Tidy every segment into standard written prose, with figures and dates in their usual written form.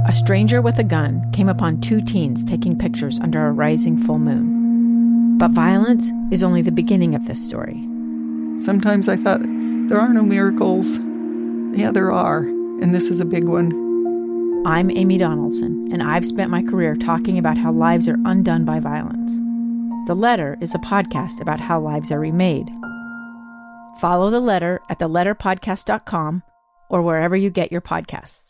a stranger with a gun came upon 2 teens taking pictures under a rising full moon. But violence is only the beginning of this story. Sometimes I thought, there are no miracles. Yeah, there are, and this is a big one. I'm Amy Donaldson, and I've spent my career talking about how lives are undone by violence. The Letter is a podcast about how lives are remade. Follow The Letter at theletterpodcast.com or wherever you get your podcasts.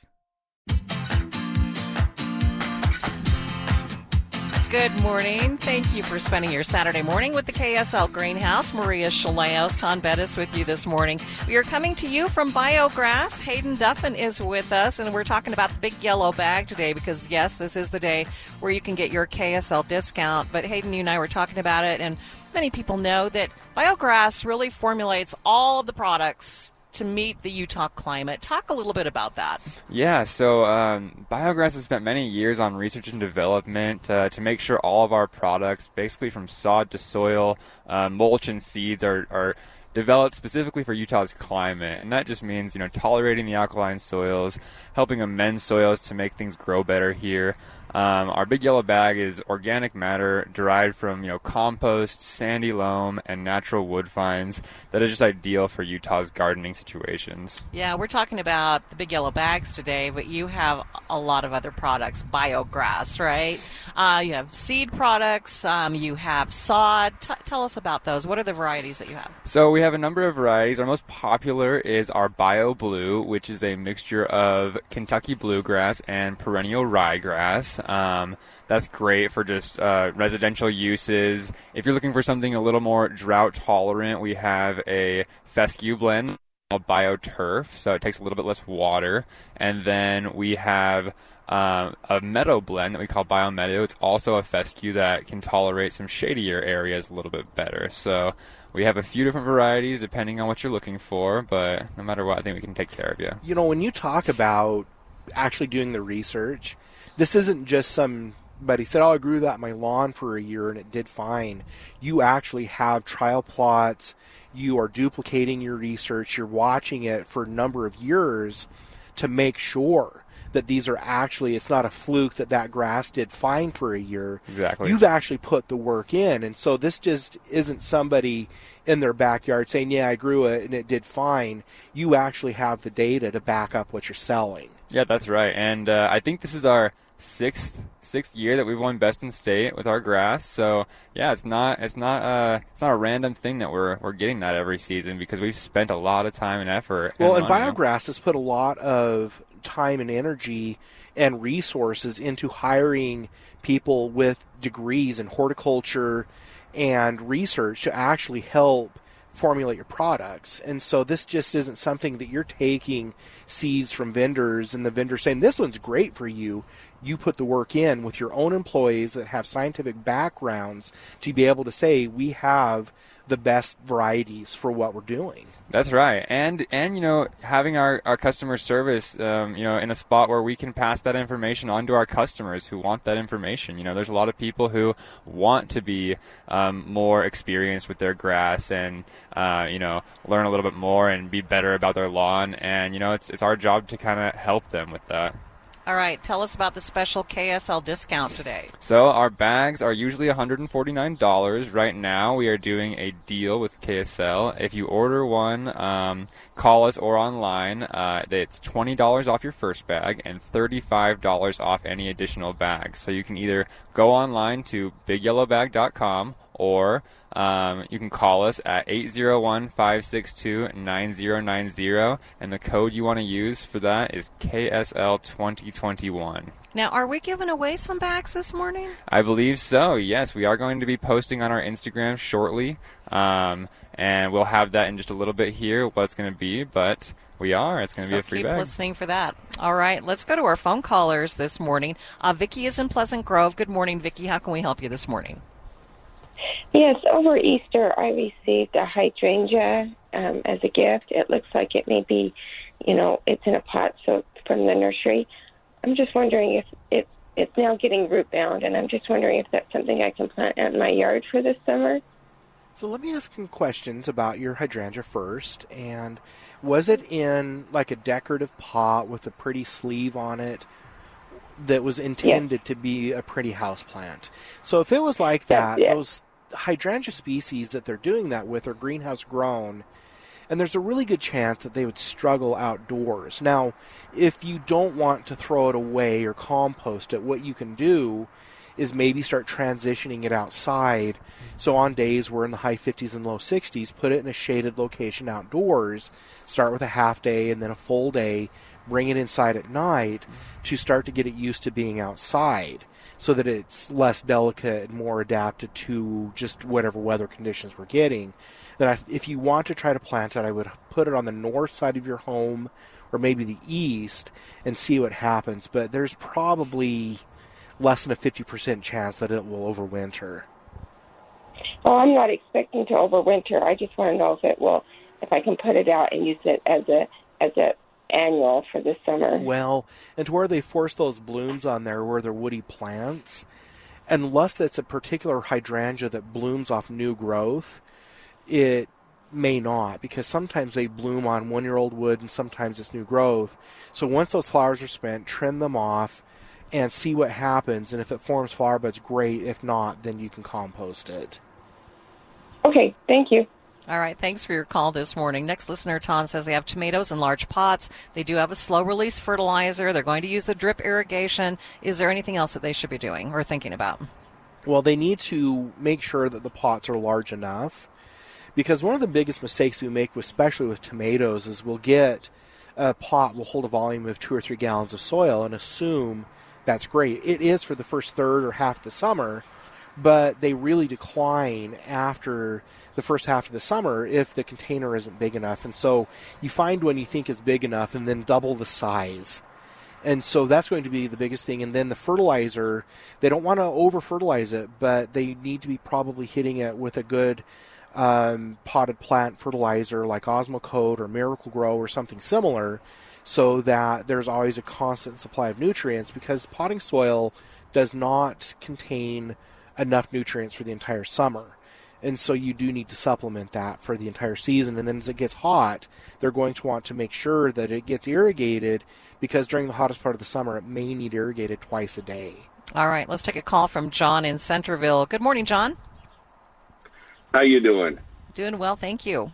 Good morning. Thank you for spending your Saturday morning with the KSL Greenhouse. Maria Shilaos, Tom Bettis with you this morning. We are coming to you from Biograss. Hayden Duffin is with us, and we're talking about the big yellow bag today because, yes, this is the day where you can get your KSL discount. But Hayden, you and I were talking about it, and many people know that Biograss really formulates all of the products to meet the Utah climate. Talk a little bit about that. Yeah, so Biograss has spent many years on research and development to make sure all of our products, basically from sod to soil, mulch and seeds, are developed specifically for Utah's climate. And that just means, tolerating the alkaline soils, helping amend soils to make things grow better here. Our big yellow bag is organic matter derived from, compost, sandy loam, and natural wood fines that is just ideal for Utah's gardening situations. Yeah, we're talking about the big yellow bags today, but you have a lot of other products, Biograss, right? You have seed products, you have sod. Tell us about those. What are the varieties that you have? So we have a number of varieties. Our most popular is our Bio Blue, which is a mixture of Kentucky bluegrass and perennial ryegrass. That's great for just residential uses. If you're looking for something a little more drought tolerant, we have a fescue blend called BioTurf, so it takes a little bit less water. And then we have a meadow blend that we call BioMeadow. It's also a fescue that can tolerate some shadier areas a little bit better. So we have a few different varieties depending on what you're looking for, but no matter what, I think we can take care of you. When you talk about actually doing the research, this isn't just somebody said, I grew that on my lawn for a year and it did fine. You actually have trial plots. You are duplicating your research. You're watching it for a number of years to make sure that these are actually, it's not a fluke that grass did fine for a year. Exactly. You've actually put the work in. And so this just isn't somebody in their backyard saying, yeah, I grew it and it did fine. You actually have the data to back up what you're selling. Yeah, that's right. And I think this is our sixth year that we've won Best in State with our grass. So yeah, it's not a random thing that we're getting that every season because we've spent a lot of time and effort. Well, and Biograss has put a lot of time and energy and resources into hiring people with degrees in horticulture and research to actually help formulate your products. And so this just isn't something that you're taking seeds from vendors and the vendor saying, this one's great for you. You put the work in with your own employees that have scientific backgrounds to be able to say, we have the best varieties for what we're doing. That's right. And having our customer service, in a spot where we can pass that information on to our customers who want that information. There's a lot of people who want to be more experienced with their grass and, learn a little bit more and be better about their lawn. And, it's our job to kind of help them with that. All right, tell us about the special KSL discount today. So our bags are usually $149. Right now we are doing a deal with KSL. If you order one, call us or online, it's $20 off your first bag and $35 off any additional bags. So you can either go online to bigyellowbag.com or you can call us at 801-562-9090, and the code you want to use for that is KSL2021. Now, are we giving away some bags this morning? I believe so, yes. We are going to be posting on our Instagram shortly, and we'll have that in just a little bit here, what it's going to be, but we are. It's going to be a free bag. Keep listening for that. All right, let's go to our phone callers this morning. Vicki is in Pleasant Grove. Good morning, Vicki. How can we help you this morning? Yes, over Easter I received a hydrangea as a gift. It looks like it may be, it's in a pot, so from the nursery. I'm just wondering if it's now getting root bound, and I'm just wondering if that's something I can plant in my yard for this summer. So let me ask some questions about your hydrangea first. And was it in like a decorative pot with a pretty sleeve on it? that was intended to be a pretty house plant. So if it was like that, those hydrangea species that they're doing that with are greenhouse grown, and there's a really good chance that they would struggle outdoors. Now, if you don't want to throw it away or compost it, what you can do is maybe start transitioning it outside. So on days we're in the high 50s and low 60s, put it in a shaded location outdoors, start with a half day and then a full day, bring it inside at night to start to get it used to being outside so that it's less delicate and more adapted to just whatever weather conditions we're getting. Then if you want to try to plant it, I would put it on the north side of your home or maybe the east and see what happens. But there's probably less than a 50% chance that it will overwinter. Oh, I'm not expecting to overwinter. I just want to know if I can put it out and use it as a annual for the summer. Well, and to where they force those blooms on there where they're woody plants, unless it's a particular hydrangea that blooms off new growth, it may not, because sometimes they bloom on one-year-old wood and sometimes it's new growth. So once those flowers are spent, trim them off and see what happens. And if it forms flower buds, great. If not, then you can compost it. Okay, thank you. All right, thanks for your call this morning. Next listener, Ton, says they have tomatoes in large pots. They do have a slow-release fertilizer. They're going to use the drip irrigation. Is there anything else that they should be doing or thinking about? Well, they need to make sure that the pots are large enough, because one of the biggest mistakes we make, especially with tomatoes, is we'll get a pot will hold a volume of 2 or 3 gallons of soil and assume that's great. It is for the first third or half of the summer, but they really decline after the first half of the summer if the container isn't big enough. And so you find one you think is big enough and then double the size. And so that's going to be the biggest thing. And then the fertilizer, they don't want to over-fertilize it, but they need to be probably hitting it with a good potted plant fertilizer like Osmocote or Miracle-Gro or something similar, so that there's always a constant supply of nutrients, because potting soil does not contain enough nutrients for the entire summer. And so you do need to supplement that for the entire season. And then as it gets hot, they're going to want to make sure that it gets irrigated, because during the hottest part of the summer, it may need irrigated twice a day. All right, let's take a call from John in Centerville. Good morning, John. How you doing? Doing well, thank you.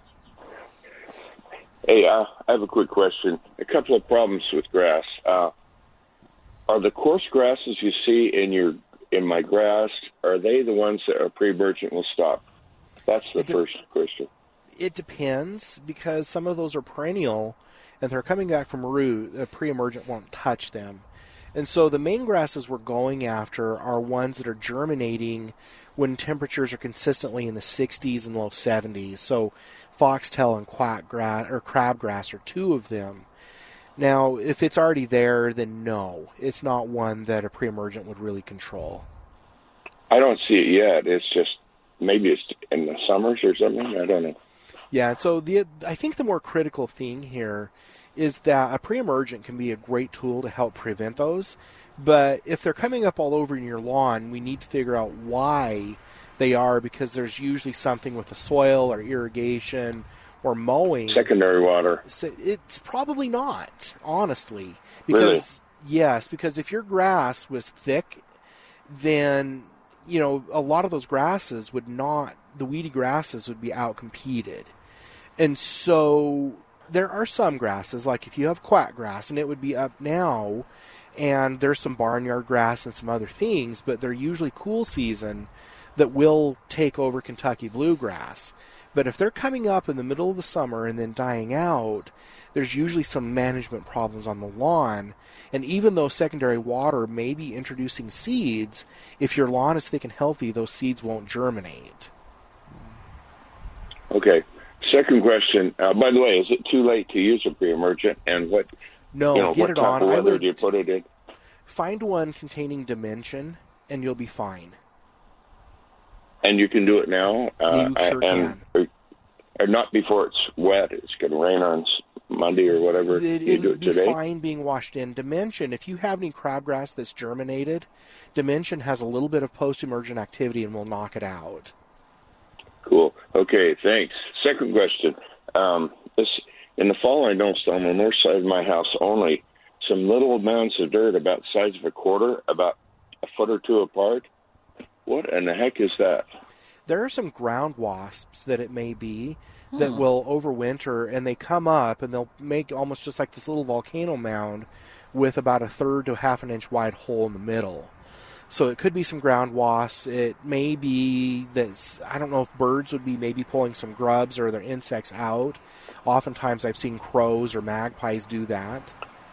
Hey, I have a quick question. A couple of problems with grass. Are the coarse grasses you see in my grass, are they the ones that are pre-emergent will stop? That's the first question. It depends, because some of those are perennial and they're coming back from root. The pre-emergent won't touch them. And so the main grasses we're going after are ones that are germinating when temperatures are consistently in the 60s and low 70s. So foxtail and crabgrass are two of them. Now, if it's already there, then no, it's not one that a pre-emergent would really control. I don't see it yet. It's just maybe it's in the summers or something. I don't know. Yeah, so I think the more critical thing here is that a pre-emergent can be a great tool to help prevent those. But if they're coming up all over in your lawn, we need to figure out why they are, because there's usually something with the soil or irrigation or mowing. Secondary water. It's probably not, honestly. Because, really? Yes, because if your grass was thick, then, a lot of those grasses would not, the weedy grasses would be outcompeted. And so there are some grasses, like if you have quackgrass, and it would be up now, and there's some barnyard grass and some other things, but they're usually cool season that will take over Kentucky bluegrass. But if they're coming up in the middle of the summer and then dying out, there's usually some management problems on the lawn. And even though secondary water may be introducing seeds, if your lawn is thick and healthy, those seeds won't germinate. Okay. Second question. By the way, is it too late to use a pre-emergent? And what? No, get it on. What type of weather do you put it in? Find one containing Dimension, and you'll be fine. And you can do it now? You sure can. Or not before it's wet. It's going to rain on Monday or whatever. You do it today? It'll be fine being washed in. Dimension, if you have any crabgrass that's germinated, Dimension has a little bit of post-emergent activity and will knock it out. Cool. Okay, thanks. Second question. In the fall, I noticed on the north side of my house only some little amounts of dirt about the size of a quarter, about a foot or two apart. What in the heck is that? There are some ground wasps that it may be that will overwinter, and they come up and they'll make almost just like this little volcano mound with about a third to a half an inch wide hole in the middle. So it could be some ground wasps. It may be that, I don't know if birds would be maybe pulling some grubs or other insects out. Oftentimes I've seen crows or magpies do that.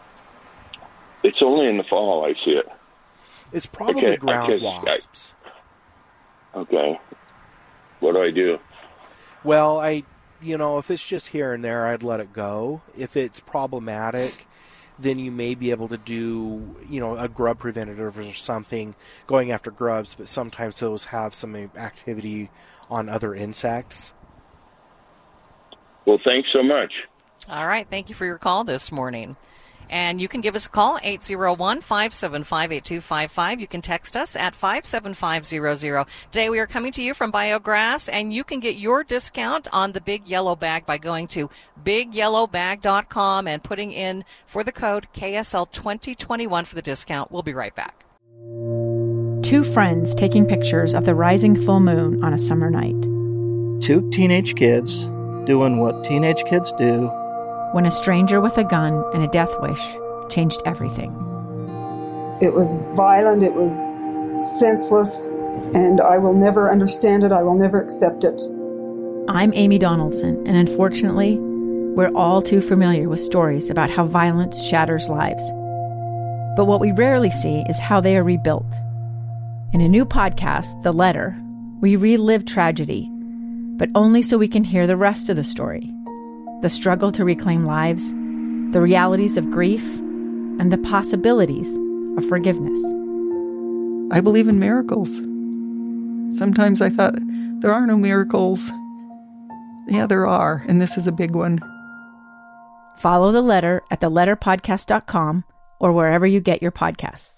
It's only in the fall I see it. It's probably ground wasps. Okay. What do I do? Well, if it's just here and there, I'd let it go. If it's problematic, then you may be able to do, a grub preventative or something going after grubs, but sometimes those have some activity on other insects. Well, thanks so much. All right. Thank you for your call this morning. And you can give us a call, 801-575-8255. You can text us at 57500. Today we are coming to you from BioGrass, and you can get your discount on the Big Yellow Bag by going to BigYellowBag.com and putting in for the code KSL2021 for the discount. We'll be right back. Two friends taking pictures of the rising full moon on a summer night. Two teenage kids doing what teenage kids do. When a stranger with a gun and a death wish changed everything. It was violent, it was senseless, and I will never understand it, I will never accept it. I'm Amy Donaldson, and unfortunately, we're all too familiar with stories about how violence shatters lives. But what we rarely see is how they are rebuilt. In a new podcast, The Letter, we relive tragedy, but only so we can hear the rest of the story. The struggle to reclaim lives, the realities of grief, and the possibilities of forgiveness. I believe in miracles. Sometimes I thought, there are no miracles. Yeah, there are, and this is a big one. Follow The Letter at theletterpodcast.com or wherever you get your podcasts.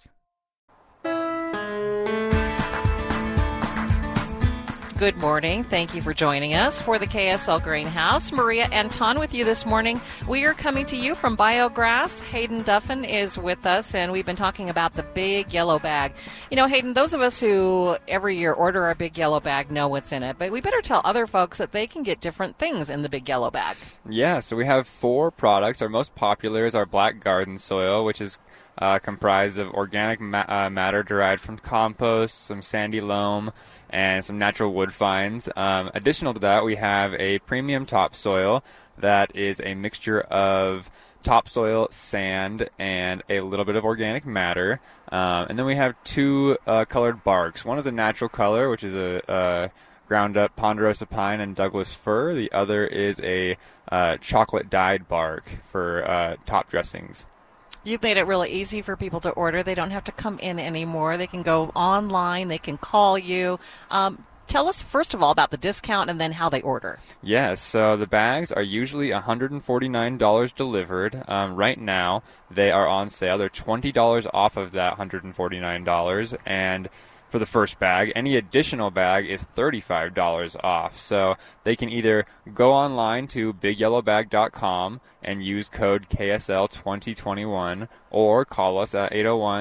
Good morning. Thank you for joining us for the KSL Greenhouse. Maria Anton with you this morning. We are coming to you from BioGrass. Hayden Duffin is with us, and we've been talking about the Big Yellow Bag. Hayden, those of us who every year order our Big Yellow Bag know what's in it, but we better tell other folks that they can get different things in the Big Yellow Bag. Yeah, so we have 4 products. Our most popular is our Black Garden Soil, which is comprised of organic matter derived from compost, some sandy loam, and some natural wood fines. Additional to that, we have a premium topsoil that is a mixture of topsoil, sand, and a little bit of organic matter. And then we have 2 colored barks. One is a natural color, which is a ground up ponderosa pine and Douglas fir. The other is a chocolate dyed bark for top dressings. You've made it really easy for people to order. They don't have to come in anymore. They can go online. They can call you. Tell us, first of all, about the discount and then how they order. Yes, so the bags are usually $149 delivered. Right now, they are on sale. They're $20 off of that $149. And for the first bag, any additional bag is $35 off. So they can either go online to BigYellowBag.com and use code KSL2021 or call us at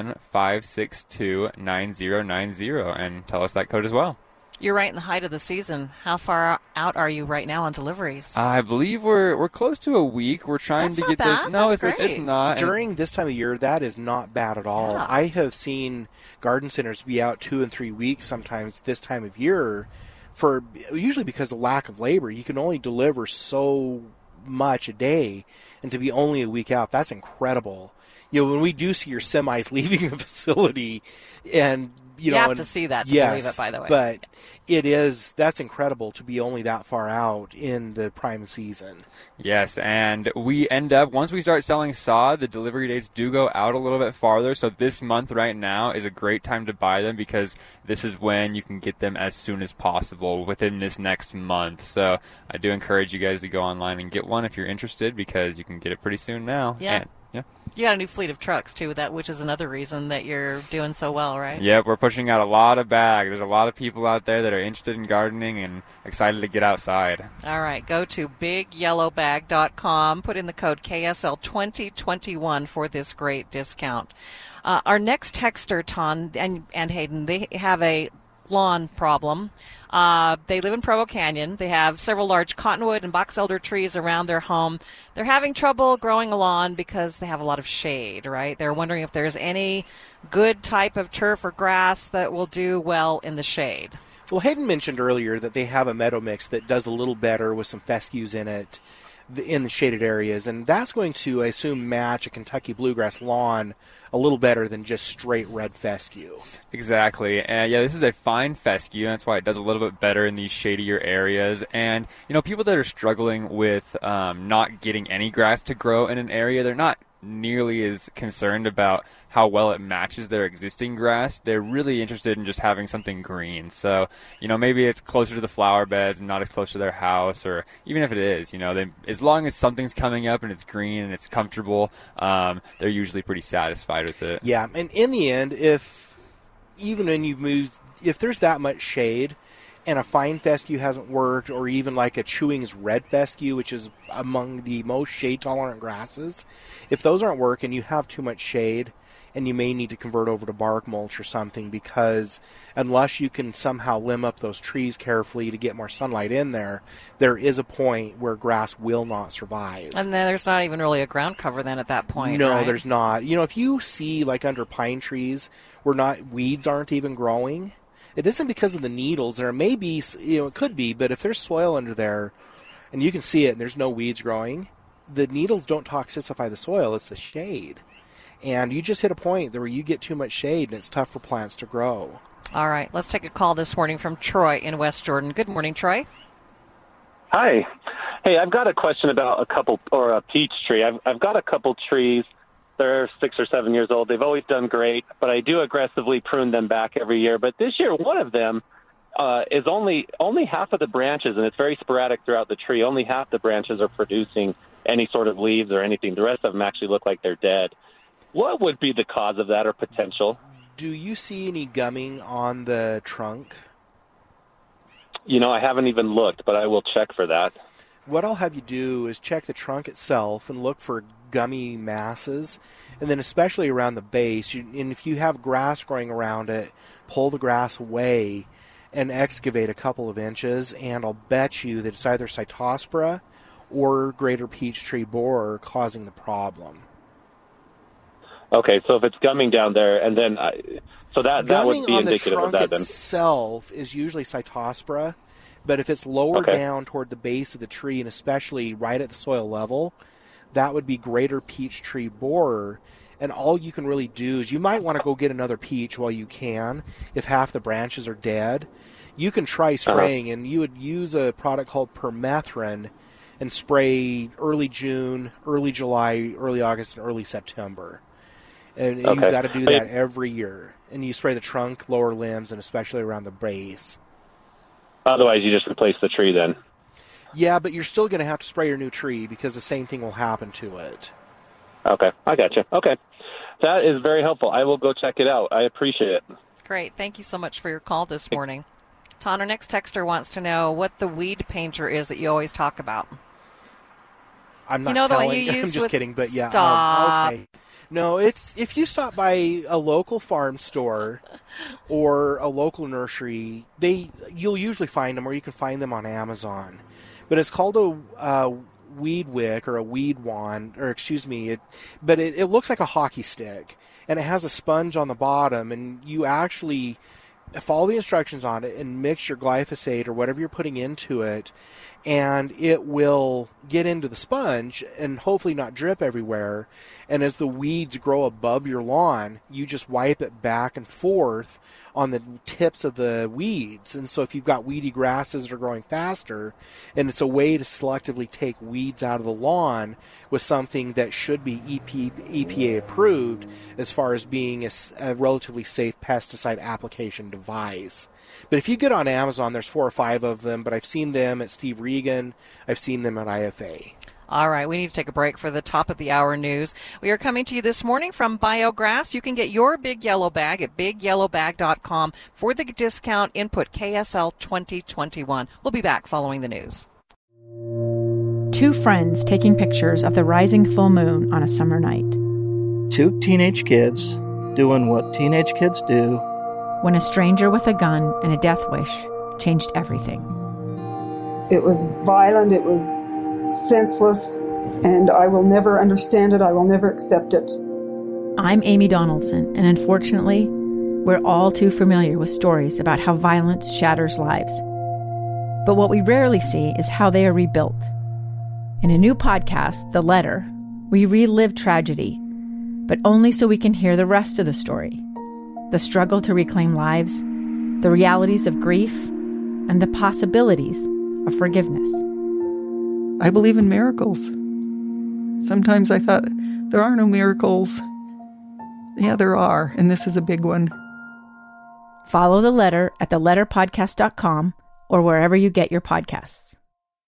801-562-9090 and tell us that code as well. You're right in the height of the season. How far out are you right now on deliveries? I believe we're close to a week. We're trying That's to not get bad. this. No, That's it's great. not. During this time of year, that is not bad at all. Yeah. I have seen garden centers be out 2 and 3 weeks sometimes this time of year, usually because of lack of labor. You can only deliver so much a day, and to be only a week out, that's incredible. When we do see your semis leaving a facility, and you have to see that to believe it, by the way. But that's incredible to be only that far out in the prime season. Yes, and we end up, once we start selling sod, the delivery dates do go out a little bit farther. So this month right now is a great time to buy them because this is when you can get them as soon as possible within this next month. So I do encourage you guys to go online and get one if you're interested because you can get it pretty soon now. Yeah. And Yeah. You got a new fleet of trucks, too, which is another reason that you're doing so well, right? Yep, we're pushing out a lot of bags. There's a lot of people out there that are interested in gardening and excited to get outside. All right, go to bigyellowbag.com, put in the code KSL2021 for this great discount. Our next texter, Ton and Hayden, they have a lawn problem. They live in Provo Canyon. They have several large cottonwood and box elder trees around their home. They're having trouble growing a lawn because they have a lot of shade, right? They're wondering if there's any good type of turf or grass that will do well in the shade. Well, Hayden mentioned earlier that they have a meadow mix that does a little better with some fescues in it in the shaded areas, and that's going to, I assume, match a Kentucky bluegrass lawn a little better than just straight red fescue. Exactly. And yeah, this is a fine fescue. That's why it does a little bit better in these shadier areas. And, people that are struggling with not getting any grass to grow in an area, they're not nearly as concerned about how well it matches their existing grass. They're really interested in just having something green. So, maybe it's closer to the flower beds and not as close to their house, or even if it is, as long as something's coming up and it's green and it's comfortable, they're usually pretty satisfied with it. Yeah, and in the end, if there's that much shade and a fine fescue hasn't worked, or even like a Chewings red fescue, which is among the most shade-tolerant grasses, if those aren't working, you have too much shade, and you may need to convert over to bark mulch or something, because unless you can somehow limb up those trees carefully to get more sunlight in there, there is a point where grass will not survive. And then there's not even really a ground cover then at that point, No, right? There's not. If you see, like under pine trees, where weeds aren't even growing, it isn't because of the needles. There may be, it could be, but if there's soil under there and you can see it and there's no weeds growing, the needles don't toxicify the soil, it's the shade. And you just hit a point where you get too much shade and it's tough for plants to grow. All right, let's take a call this morning from Troy in West Jordan. Good morning, Troy. Hi. Hey, I've got a question about a peach tree. I've got a couple trees. They're 6 or 7 years old. They've always done great, but I do aggressively prune them back every year. But this year, one of them is only half of the branches, and it's very sporadic throughout the tree. Only half the branches are producing any sort of leaves or anything. The rest of them actually look like they're dead. What would be the cause of that or potential? Do you see any gumming on the trunk? I haven't even looked, but I will check for that. What I'll have you do is check the trunk itself and look for gummy masses, and then especially around the base. And if you have grass growing around it, pull the grass away and excavate a couple of inches, and I'll bet you that it's either Cytospora or greater peachtree borer causing the problem. Okay, so if it's gumming down there, and then that would be indicative of that. Gumming on the trunk itself is usually Cytospora, but if it's lower down toward the base of the tree, and especially right at the soil level, that would be greater peachtree borer. And all you can really do is you might want to go get another peach while you can, if half the branches are dead. You can try spraying, and you would use a product called permethrin and spray early June, early July, early August, and early September. And you've got to do that every year. And you spray the trunk, lower limbs, and especially around the base. Otherwise, you just replace the tree then. Yeah, but you're still going to have to spray your new tree because the same thing will happen to it. Okay, I got you. Okay. That is very helpful. I will go check it out. I appreciate it. Great. Thank you so much for your call this morning. Ton, our next texter wants to know what the weed painter is that you always talk about. I'm not the telling. one you use I'm just kidding, but yeah. Stop. Okay. No, it's if you stop by a local farm store or a local nursery, you'll usually find them, or you can find them on Amazon. But it's called a weed wick or a weed wand, or excuse me, it looks like a hockey stick, and it has a sponge on the bottom, and you actually follow the instructions on it and mix your glyphosate or whatever you're putting into it, and it will get into the sponge and hopefully not drip everywhere. And as the weeds grow above your lawn, you just wipe it back and forth on the tips of the weeds. And so if you've got weedy grasses that are growing faster, and it's a way to selectively take weeds out of the lawn with something that should be EPA approved as far as being a relatively safe pesticide application device. But if you get on Amazon, there's 4 or 5 of them, but I've seen them at Steve Regan. I've seen them at IFA. All right, we need to take a break for the top of the hour news. We are coming to you this morning from Biograss. You can get your Big Yellow Bag at bigyellowbag.com for the discount input KSL 2021. We'll be back following the news. Two friends taking pictures of the rising full moon on a summer night. Two teenage kids doing what teenage kids do. When a stranger with a gun and a death wish changed everything. It was violent, it was senseless, and I will never understand it. I will never accept it. I'm Amy Donaldson, and unfortunately, we're all too familiar with stories about how violence shatters lives. But what we rarely see is how they are rebuilt. In a new podcast, The Letter, we relive tragedy, but only so we can hear the rest of the story. The struggle to reclaim lives, the realities of grief, and the possibilities of forgiveness. I believe in miracles. Sometimes I thought, there are no miracles. Yeah, there are, and this is a big one. Follow The Letter at theletterpodcast.com or wherever you get your podcasts.